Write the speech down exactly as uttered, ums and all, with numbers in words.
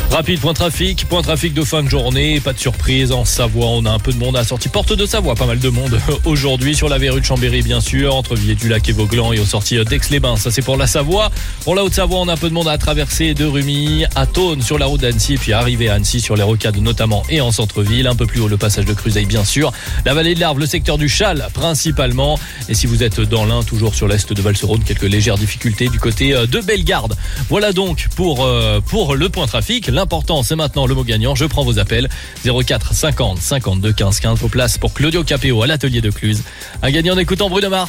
Rapide, point trafic, point trafic de fin de journée, pas de surprise en Savoie, on a un peu de monde à la sortie porte de Savoie, pas mal de monde aujourd'hui sur la verrue de Chambéry bien sûr, entre Villers-du-Lac et Vauglan et aux sorties d'Aix-les-Bains, ça c'est pour la Savoie. Pour la Haute-Savoie, on a un peu de monde à traverser de Rumilly à Thônes sur la route d'Annecy et puis arriver à Annecy sur les rocades notamment et en centre-ville, un peu plus haut le passage de Cruseille bien sûr, la vallée de l'Arve, le secteur du Châle principalement et si vous êtes dans l'Ain, toujours sur l'est de Val-sur-Rhône, quelques légères difficultés du côté de Bellegarde. Voilà donc pour, euh, pour le point trafic. L'important, c'est maintenant le mot gagnant. Je prends vos appels. zéro quatre cinquante cinquante-deux quinze quinze. Vos places pour Claudio Capéo à l'atelier de Cluse. Un gagnant en écoutant Bruno Mars.